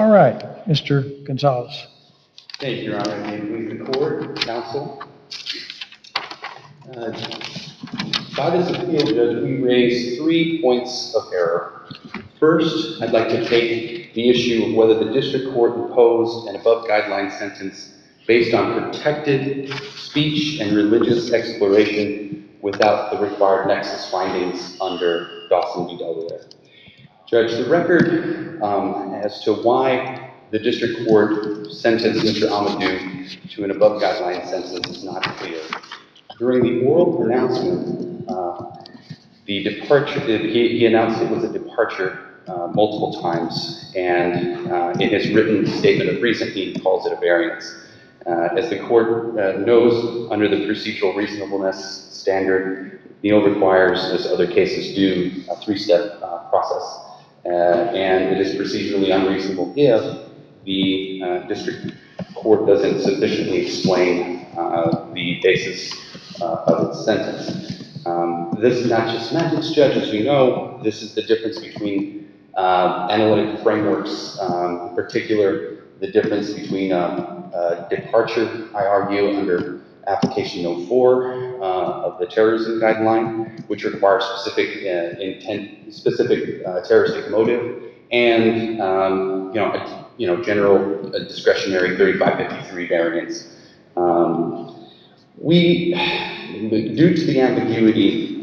All right, Mr. Gonzalez. Thank you, Your Honor. May it please the court, counsel. By this appeal, Judge, we raised 3 points of error. First, I'd like to take the issue of whether the district court imposed an above-guideline sentence based on protected speech and religious exploration without the required nexus findings under Dawson v. Delaware. Judge, the record as to why the district court sentenced Mr. Amadou to an above-guideline sentence is not clear. During the oral pronouncement, the departure, he announced it was a departure multiple times, and in his written statement of reason, he calls it a variance. As the court knows, under the procedural reasonableness standard, Neal requires, as other cases do, a 3-step process. And it is procedurally unreasonable if the district court doesn't sufficiently explain the basis of its sentence. This is not just semantics, Judge. As you know, this is the difference between analytic frameworks, in particular, the difference between departure, I argue, under Application 04 of the terrorism guideline, which requires specific intent, specific terroristic motive, and general discretionary 3553 variance. Due to the ambiguity,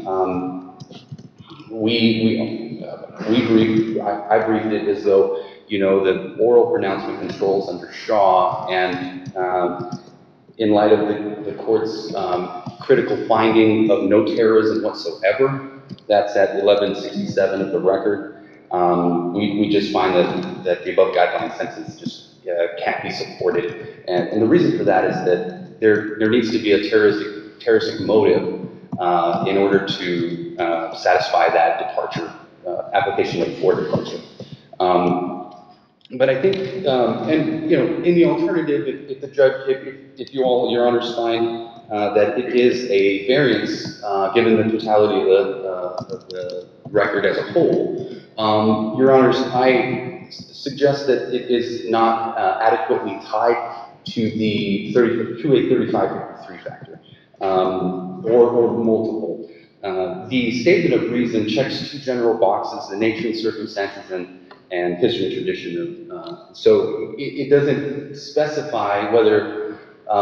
I briefed it as though, the oral pronouncement controls under Shaw, and in light of the court's critical finding of no terrorism whatsoever, that's at 1167 of the record, we just find that the above guideline sentence just can't be supported. And the reason for that is that there needs to be a terroristic motive in order to satisfy that departure, Application 04 departure. But I think, in the alternative, if the judge, if Your Honors find that it is a variance, given the totality of the record as a whole, Your Honors, I suggest that it is not adequately tied to a 3553 factor, or multiple. The statement of reason checks 2 general boxes: the nature and circumstances and history and tradition. So it doesn't specify whether,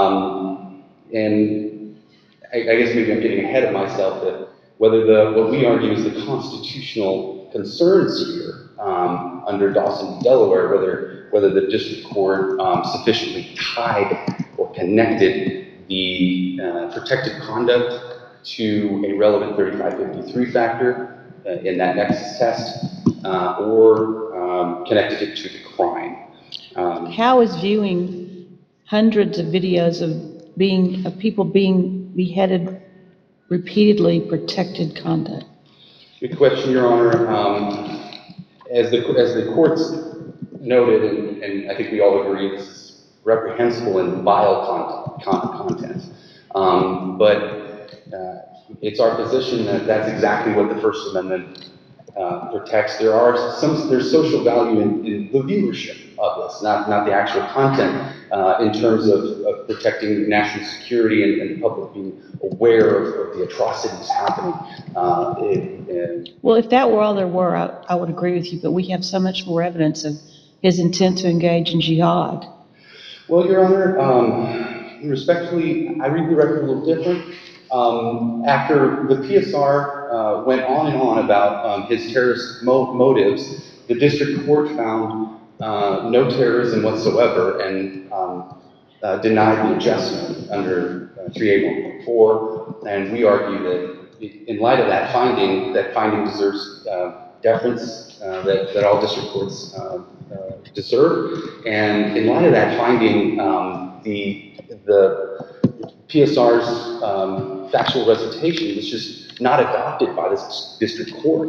and I guess maybe I'm getting ahead of myself, that whether what we argue is the constitutional concerns here under Dawson v. Delaware, whether the district court sufficiently tied or connected the protected conduct to a relevant 3553 factor in that nexus test, or connected it to the crime. How is viewing hundreds of videos of people being beheaded repeatedly protected conduct? Good question, Your Honor. As the courts noted, and I think we all agree, this is reprehensible and vile content. But it's our position that that's exactly what the First Amendment protects. There's social value in the viewership of this, not the actual content, in terms of protecting national security and the public being aware of the atrocities happening. Well, if that were all there were, I would agree with you, but we have so much more evidence of his intent to engage in jihad. Well, Your Honor, respectfully, I read the record a little different. After the PSR went on and on about his terrorist motives, the district court found no terrorism whatsoever and denied the adjustment under 3A1.4. And we argue that in light of that finding deserves deference that all district courts deserve. And in light of that finding, the PSR's factual recitation is just not adopted by this district court.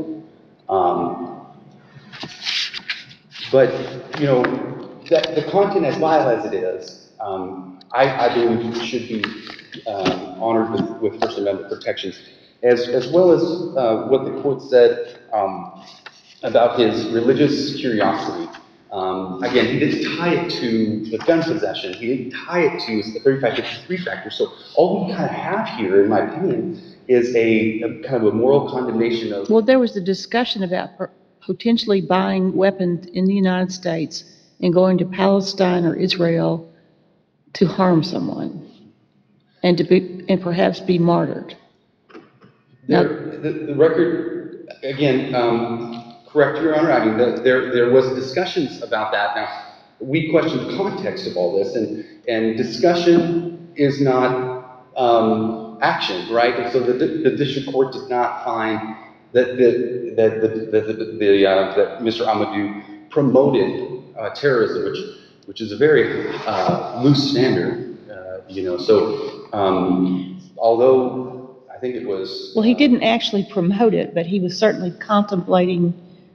But, the content, as vile as it is, I believe should be honored with First Amendment protections, as well as what the court said about his religious curiosity. Again, he didn't tie it to the gun possession. He didn't tie it to the 3553 factor. So all we kind of have here, in my opinion, is a kind of a moral condemnation of. Well, there was a discussion about potentially buying weapons in the United States and going to Palestine or Israel to harm someone and and perhaps be martyred. The record, again, correct, Your Honor. I mean, there was discussions about that. Now, we questioned the context of all this, and discussion is not action, right? And so the district court did not find that that Mr. Amadou promoted terrorism, which is a very loose standard, you know. So although I think it was. Well, he didn't actually promote it, but he was certainly contemplating.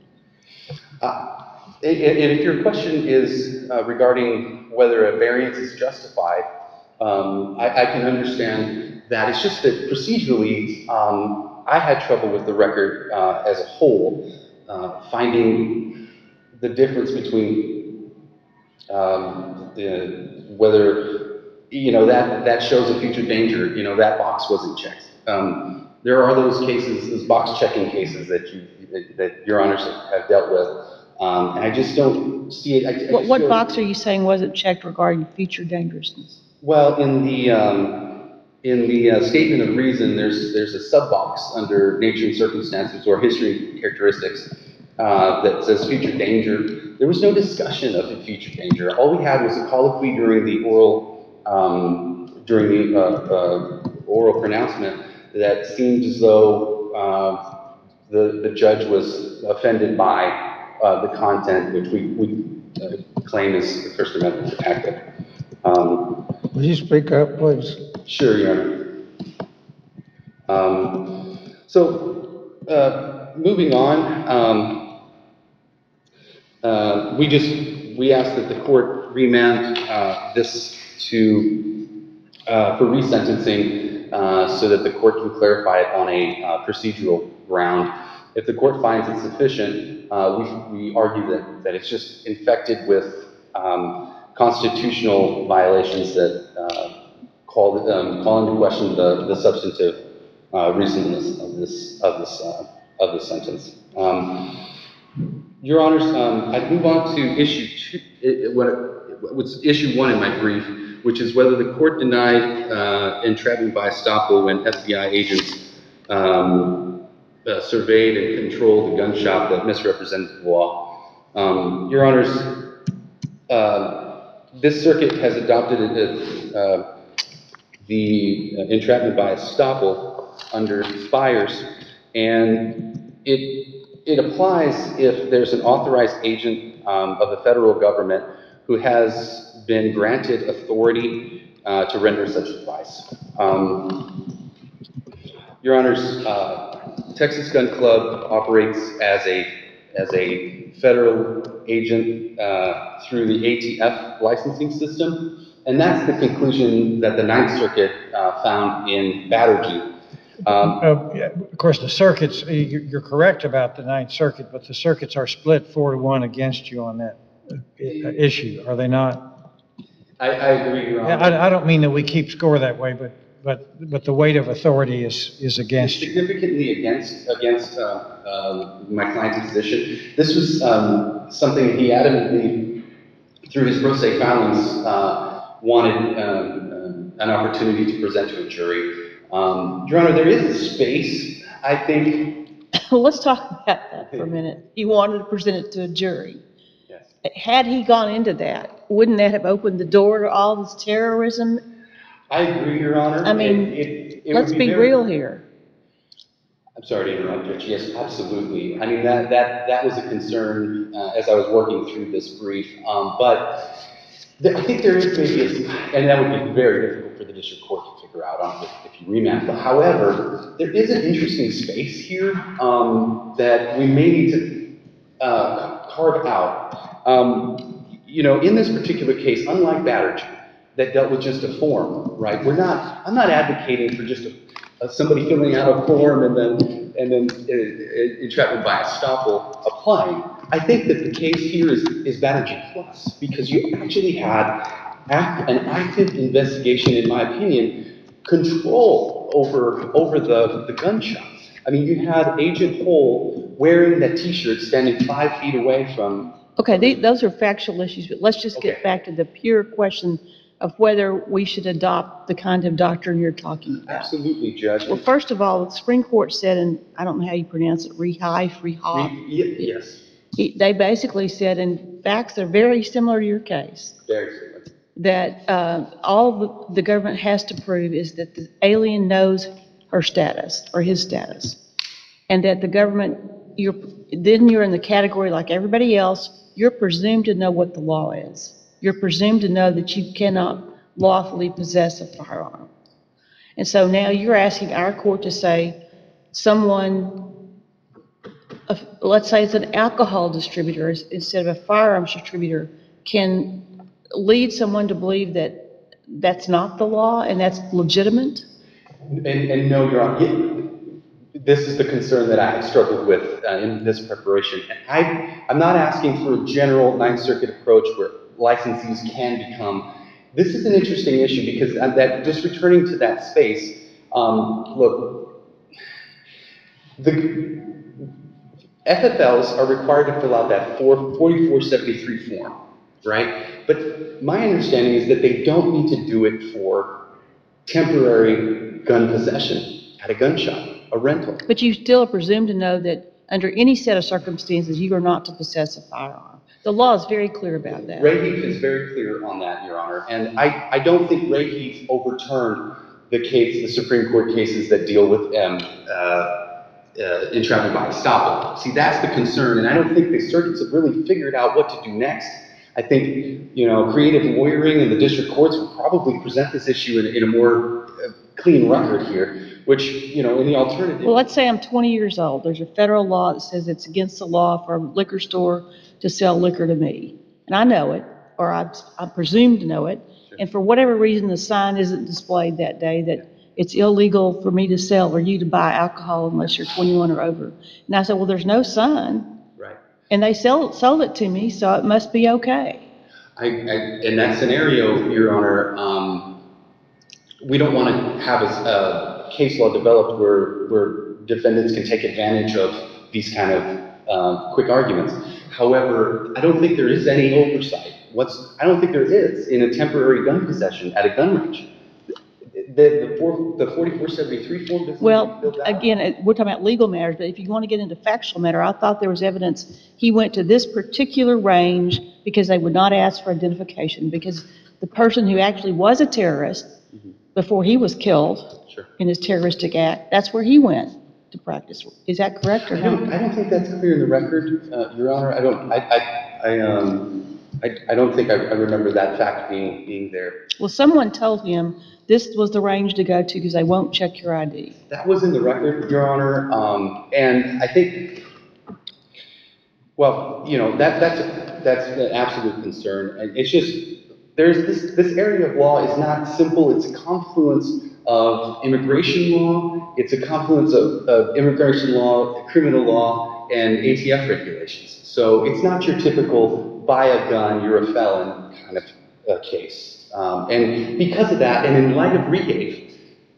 And if your question is regarding whether a variance is justified, I can understand that. It's just that procedurally, I had trouble with the record as a whole, finding the difference between whether, you know, that shows a future danger, you know, that box wasn't checked. There are those cases, those box checking cases that Your Honors have dealt with, and I just don't see it. What box are you saying wasn't checked regarding future dangerousness? Well, in the statement of reason, there's a sub box under nature and circumstances or history and characteristics that says future danger. There was no discussion of the future danger. All we had was a colloquy during the oral pronouncement that seemed as though the judge was offended by the content, which we claim is the First Amendment protected. Will you speak up, please? Sure, Your Honor. So, moving on, we ask that the court remand this for resentencing so that the court can clarify it on a procedural ground. If the court finds it sufficient, we argue that it's just infected with constitutional violations that call into question the substantive reasonableness of this sentence. Your Honors, I'd move on to issue one in my brief, which is whether the court denied entrapment by estoppel when FBI agents surveyed and controlled the gun shop that misrepresented the law. Your Honors, this circuit has adopted the entrapment by estoppel under Spires, and it applies if there's an authorized agent of the federal government who has been granted authority to render such advice. Your Honors, Texas Gun Club operates as a federal agent through the ATF licensing system, and that's the conclusion that the Ninth Circuit found in Batterjee. Of course, the circuits, you're correct about the Ninth Circuit, but the circuits are split 4-1 against you on that issue, are they not? I agree, Your Honor. I don't mean that we keep score that way, but the weight of authority is against you. Significantly against my client's position. This was something he adamantly, through his pro se filings, wanted an opportunity to present to a jury. Your Honor, there is a space, I think. Well, let's talk about that for a minute. He wanted to present it to a jury. Yes. Had he gone into that, wouldn't that have opened the door to all this terrorism? I agree, Your Honor. I mean, let's be real here. I'm sorry to interrupt, Judge. Yes, absolutely. I mean, that was a concern as I was working through this brief. But I think there is maybe, and that would be very difficult for the district court to figure out if you remand. But however, there is an interesting space here that we may need to carve out. You know, in this particular case, unlike Batterjee, that dealt with just a form, right? I'm not advocating for just somebody filling out a form and then entrapment by estoppel applying. I think that the case here is Banerjee plus, because you actually had an active investigation, in my opinion, control over the gunshots. I mean, you had Agent Hole wearing that T-shirt, standing 5 feet away from. Okay, those are factual issues, but let's just get Okay. back to the pure question of whether we should adopt the kind of doctrine you're talking about. Absolutely, Judge. Well, first of all, the Supreme Court said, and I don't know how you pronounce it, Yes, they basically said, and facts are very similar to your case, very similar. that all the government has to prove is that the alien knows her status or his status, and that the government, then you're in the category like everybody else, you're presumed to know what the law is. You're presumed to know that you cannot lawfully possess a firearm. And so now you're asking our court to say someone, let's say it's an alcohol distributor instead of a firearms distributor, can lead someone to believe that that's not the law and that's legitimate? And no, Your Honor, this is the concern that I have struggled with in this preparation. And I'm not asking for a general Ninth Circuit approach where licensees can become. This is an interesting issue because that just returning to that space, look, the FFLs are required to fill out that 4473 form, right? But my understanding is that they don't need to do it for temporary gun possession at a gun shop, a rental. But you still are presumed to know that under any set of circumstances, you are not to possess a firearm. The law is very clear about that. Rahif is very clear on that, Your Honor. And I don't think Rahif overturned the Supreme Court cases that deal with entrapment by estoppel. See, that's the concern. And I don't think the circuits have really figured out what to do next. I think, creative lawyering in the district courts will probably present this issue in a more clean record here, which, in the alternative. Well, let's say I'm 20 years old. There's a federal law that says it's against the law for a liquor store to sell liquor to me. And I know it, or I'm presumed to know it. Sure. And for whatever reason, the sign isn't displayed that day that it's illegal for me to sell or you to buy alcohol unless you're 21 or over. And I said, well, there's no sign. Right. And they sold it to me, so it must be okay. In that scenario, Your Honor, we don't want to have a case law developed where defendants can take advantage of these kind of quick arguments. However, I don't think there is any oversight. I don't think there is in a temporary gun possession at a gun range. The 4473 form doesn't. Well, again, we're talking about legal matters, but if you want to get into factual matter, I thought there was evidence he went to this particular range because they would not ask for identification, because the person who actually was a terrorist before he was killed in his terroristic act, that's where he went to practice. Is that correct or not? I don't think that's clear in the record, Your Honor. I don't think I remember that fact being there. Well, someone told him this was the range to go to because they won't check your ID. That was in the record, Your Honor, and I think, well, that's an absolute concern. And it's just, there's this area of law is not simple. It's a confluence of immigration law. It's a confluence of immigration law, criminal law, and ATF regulations. So it's not your typical buy a gun, you're a felon kind of case. And because of that, and in light of Regave,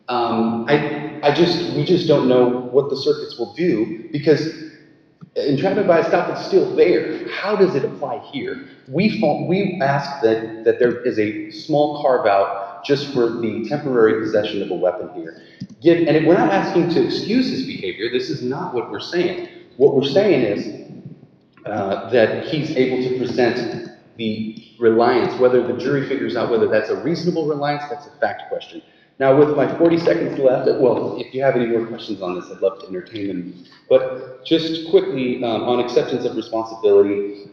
we just don't know what the circuits will do, because entrapment by estoppel is still there. How does it apply here? We ask that there is a small carve out just for the temporary possession of a weapon here. And we're not asking to excuse his behavior. This is not what we're saying. What we're saying is that he's able to present the reliance, whether the jury figures out whether that's a reasonable reliance, that's a fact question. Now, with my 40 seconds left, well, if you have any more questions on this, I'd love to entertain them. But just quickly, on acceptance of responsibility,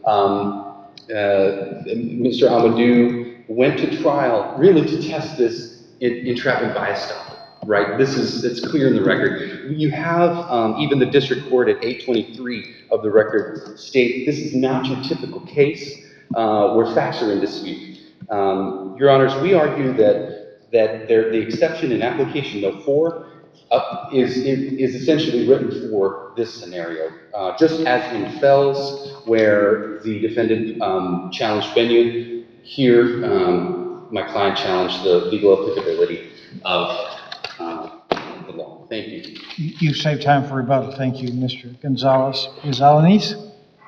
Mr. Amadou went to trial really to test this entrapment by estoppel, right? It's clear in the record. You have even the district court at 823 of the record state this is not your typical case where facts are in dispute. Your Honors, we argue that the exception in application note 4 is essentially written for this scenario. Just as in Fells, where the defendant challenged venue, here my client challenged the legal applicability of the law. Thank you. You've saved time for rebuttal. Thank you, Mr. Gonzalez. Ms. Alanis?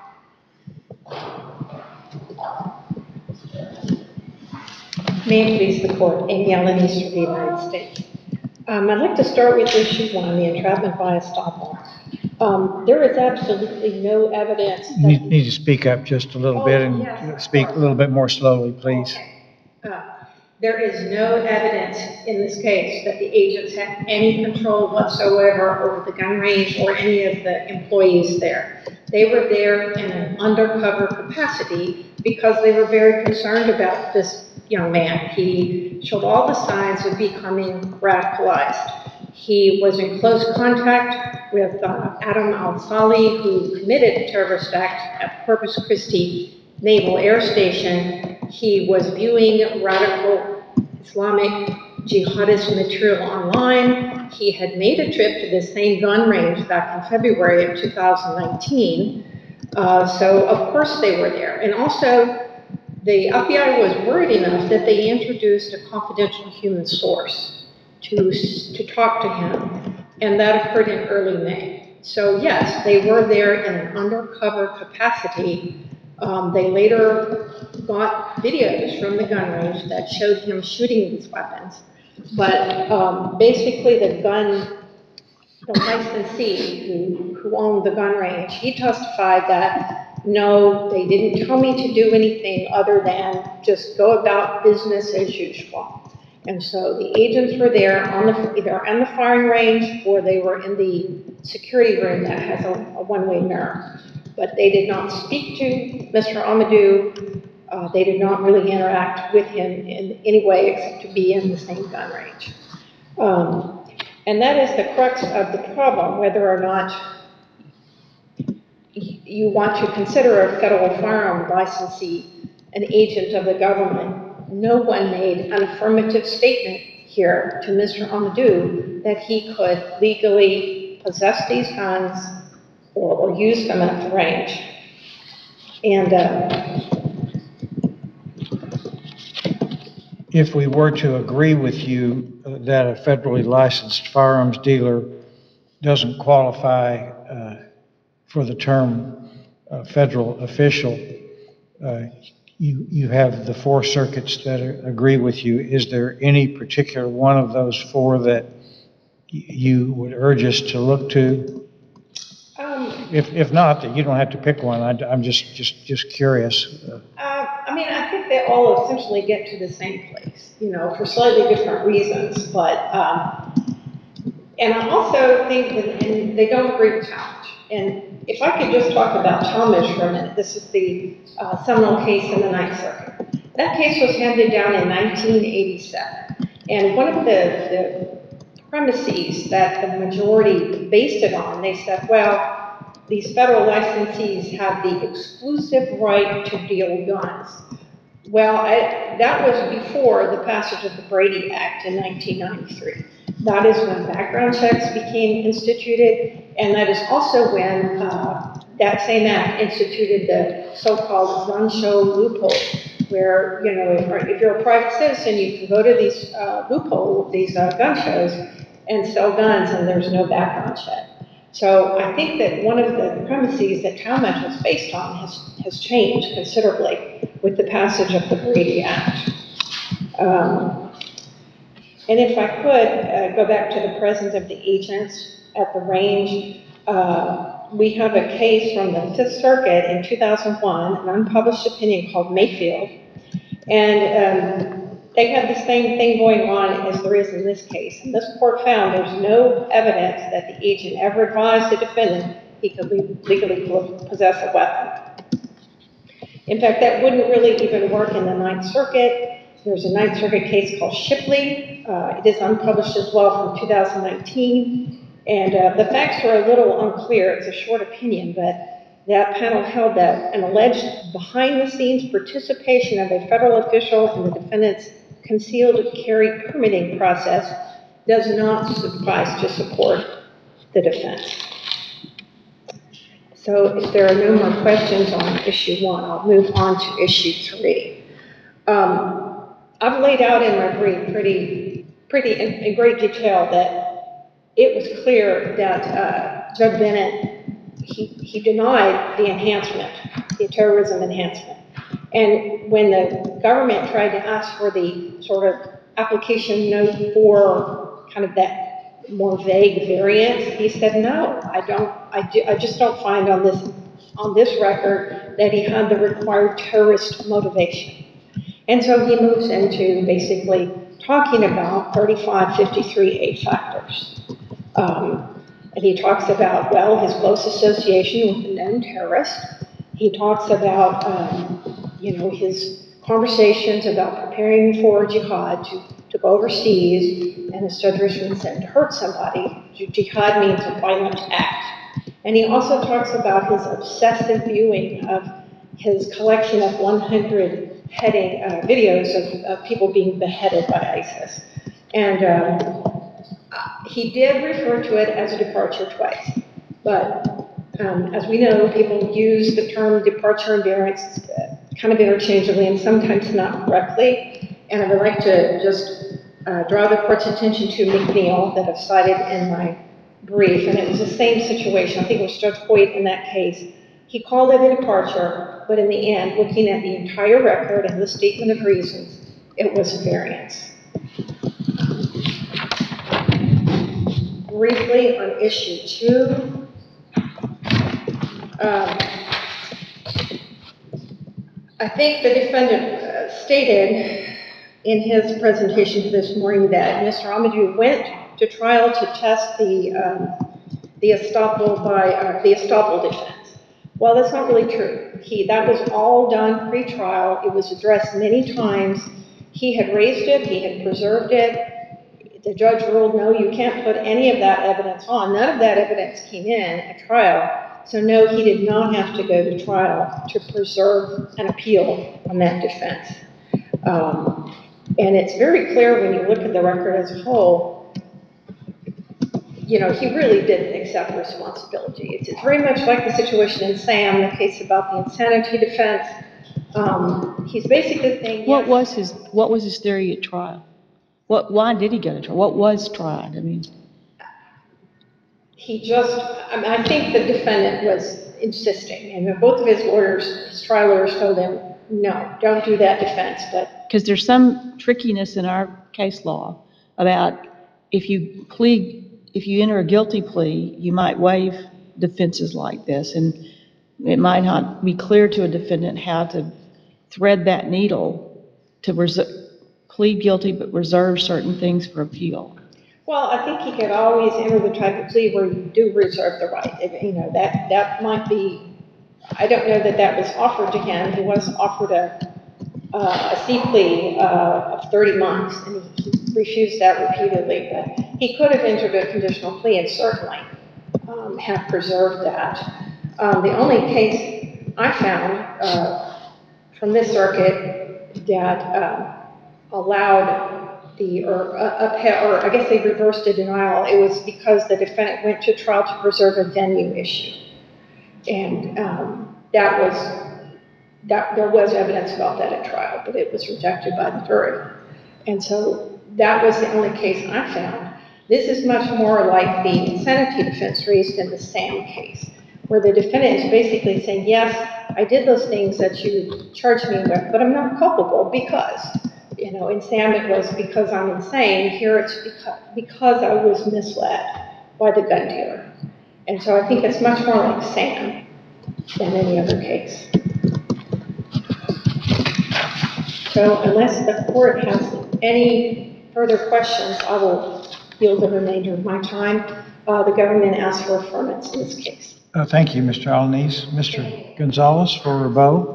May it please the court, Amy Alanis for the United States. I'd like to start with issue 1, the entrapment by estoppel. There is absolutely no evidence that... You need to speak up just a little bit and yes, speak a little bit more slowly, please. Okay. There is no evidence in this case that the agents had any control whatsoever over the gun range or any of the employees there. They were there in an undercover capacity because they were very concerned about this young man. He showed all the signs of becoming radicalized. He was in close contact with Adam Al-Sali, who committed a terrorist act at Corpus Christi Naval Air Station. He was viewing radical Islamic jihadist material online. He had made a trip to the same gun range back in February of 2019. So of course they were there. And also the FBI was worried enough that they introduced a confidential human source to talk to him. And that occurred in early May. So yes, they were there in an undercover capacity. They later got videos from the gun range that showed him shooting these weapons. But basically the licensee who owned the gun range, he testified that no, they didn't tell me to do anything other than just go about business as usual. And so the agents were there either on the firing range or they were in the security room that has a one-way mirror. But they did not speak to Mr. Amadou. They did not really interact with him in any way except to be in the same gun range. And that is the crux of the problem, whether or not you want to consider a federal firearm licensee an agent of the government. No one made an affirmative statement here to Mr. Amadou that he could legally possess these guns or use them at the range. And If we were to agree with you that a federally licensed firearms dealer doesn't qualify for the term federal official, you have the 4 circuits that agree with you. Is there any particular one of those 4 that you would urge us to look to? If not, then you don't have to pick one. I'm just curious. I mean, I think they all essentially get to the same place, for slightly different reasons. But, and I also think that, and they don't agree with Talmadge. And if I could just talk about Talmadge for a minute, this is the seminal case in the Ninth Circuit. That case was handed down in 1987. And one of the premises that the majority based it on, they said, well, these federal licensees have the exclusive right to deal guns. Well, that was before the passage of the Brady Act in 1993. That is when background checks became instituted, and that is also when that same act instituted the so-called gun show loophole, where, if you're a private citizen, you can go to these these gun shows and sell guns, and there's no background check. So I think that one of the premises that Talmadge was based on has changed considerably with the passage of the Brady Act. And if I could go back to the presence of the agents at the range, we have a case from the Fifth Circuit in 2001, an unpublished opinion called Mayfield, and they had the same thing going on as there is in this case. And this court found there's no evidence that the agent ever advised the defendant he could legally possess a weapon. In fact, that wouldn't really even work in the Ninth Circuit. There's a Ninth Circuit case called Shipley. It is unpublished as well from 2019. And the facts are a little unclear. It's a short opinion, but that panel held that an alleged behind-the-scenes participation of a federal official in the defendant's concealed carry permitting process does not suffice to support the defense. So if there are no more questions on issue 1, I'll move on to issue 3. I've laid out in my brief pretty in great detail that it was clear that Judge Bennett, he denied the enhancement, the terrorism enhancement. And when the government tried to ask for the sort of application note for kind of that more vague variance, he said, no, I just don't find on this record that he had the required terrorist motivation. And so he moves into basically talking about 3553A factors. And he talks about, well, his close association with a known terrorist. He talks about, his conversations about preparing for jihad to go overseas, and as Judge Richmond said, to hurt somebody. Jihad means a violent act. And he also talks about his obsessive viewing of his collection of 100 videos of people being beheaded by ISIS. And he did refer to it as a departure twice. But as we know, people use the term departure and variance kind of interchangeably and sometimes not correctly. And I would like to just draw the court's attention to McNeil that I've cited in my brief. And it was the same situation. I think it was Judge Hoyt in that case. He called it a departure, but in the end, looking at the entire record and the statement of reasons, it was a variance. Briefly on issue 2, I think the defendant stated in his presentation this morning that Mr. Amadou went to trial to test the estoppel defense. Well, that's not really true. That was all done pre-trial. It was addressed many times. He had raised it. He had preserved it. The judge ruled, no, you can't put any of that evidence on. None of that evidence came in at trial. So no, he did not have to go to trial to preserve an appeal on that defense. And it's very clear when you look at the record as a whole, he really didn't accept responsibility. It's very much like the situation in Sam, the case about the insanity defense. He's basically saying, What was his theory at trial? Why did he go to trial? What was tried? I think the defendant was insisting, and both of his trial lawyers told him, no, don't do that defense. But because there's some trickiness in our case law about if you enter a guilty plea, you might waive defenses like this, and it might not be clear to a defendant how to thread that needle to plead guilty but reserve certain things for appeal. Well, I think he could always enter the type of plea where you do reserve the right. That might be, I don't know that was offered to him. He was offered a C plea of 30 months, and he refused that repeatedly. But he could have entered a conditional plea and certainly have preserved that. The only case I found from this circuit that allowed I guess they reversed a denial. It was because the defendant went to trial to preserve a venue issue. And there was evidence about that at trial, but it was rejected by the jury. And so that was the only case I found. This is much more like the insanity defense raised in the Sam case, where the defendant is basically saying, yes, I did those things that you charged me with, but I'm not culpable because, in Sam it was because I'm insane. Here it's because I was misled by the gun dealer. And so I think it's much more like Sam than any other case. So unless the court has any further questions, I will yield the remainder of my time. The government asks for affirmance in this case. Thank you, Mr. Alaniz. Mr. Gonzalez for rebuttal.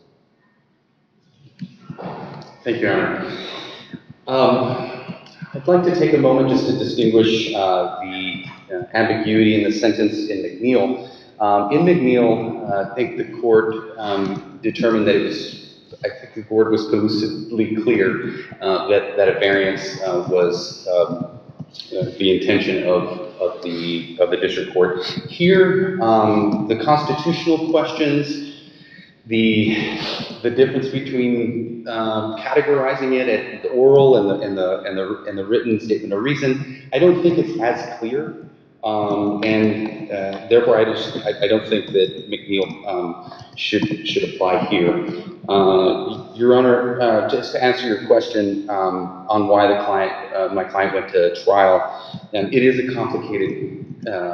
Thank you, Your Honor. I'd like to take a moment just to distinguish the ambiguity in the sentence in McNeil. In McNeil, I think the court determined that I think the court was conclusively clear that a variance was the intention of the district court. Here, the constitutional questions, the difference between categorizing it at the oral and the written statement of reason, I don't think it's as clear. Therefore, I don't think that McNeil should apply here. Your Honor, just to answer your question on why my client went to trial, it is a complicated.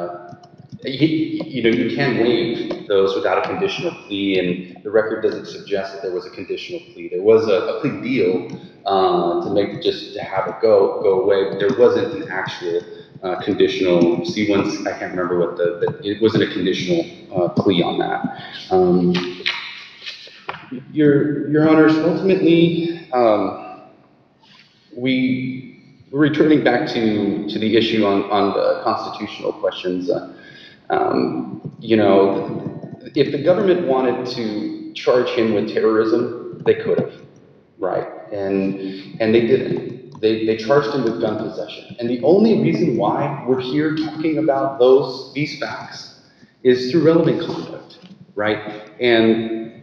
You can waive those without a conditional plea, and the record doesn't suggest that there was a conditional plea. There was a plea deal to have it go away, but there wasn't an actual conditional. I can't remember what it wasn't a conditional plea on that. Your Honors, ultimately, we're returning back to the issue on the constitutional questions. If the government wanted to charge him with terrorism, they could have, right? And they didn't. They charged him with gun possession. And the only reason why we're here talking about these facts is through relevant conduct, right? And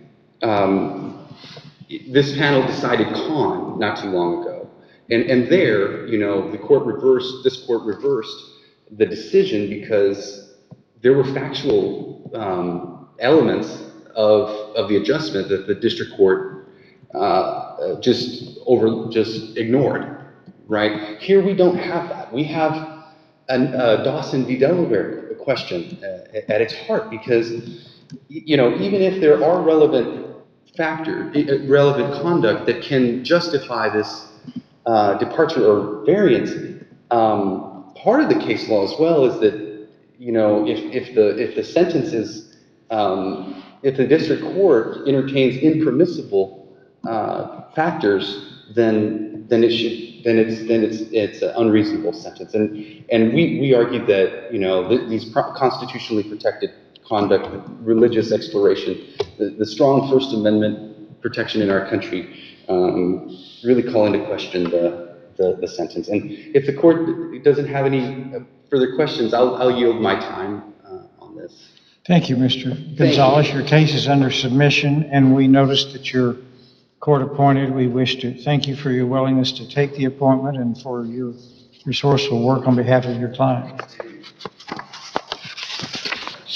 this panel decided Khan not too long ago. And there, this court reversed the decision because there were factual elements of the adjustment that the district court just ignored, right? Here we don't have that. We have a Dawson v. Delaware question at its heart because, even if there are relevant conduct that can justify this departure or variance, part of the case law as well is that if the sentence is, if the district court entertains impermissible factors, then it's an unreasonable sentence. And we argued that these constitutionally protected conduct, religious exploration, the strong First Amendment protection in our country, really call into question the sentence. And if the court doesn't have any further questions, I'll yield my time on this. Thank you, Mr. Gonzalez. Your case is under submission, and we noticed that you're court appointed. We wish to thank you for your willingness to take the appointment and for your resourceful work on behalf of your client.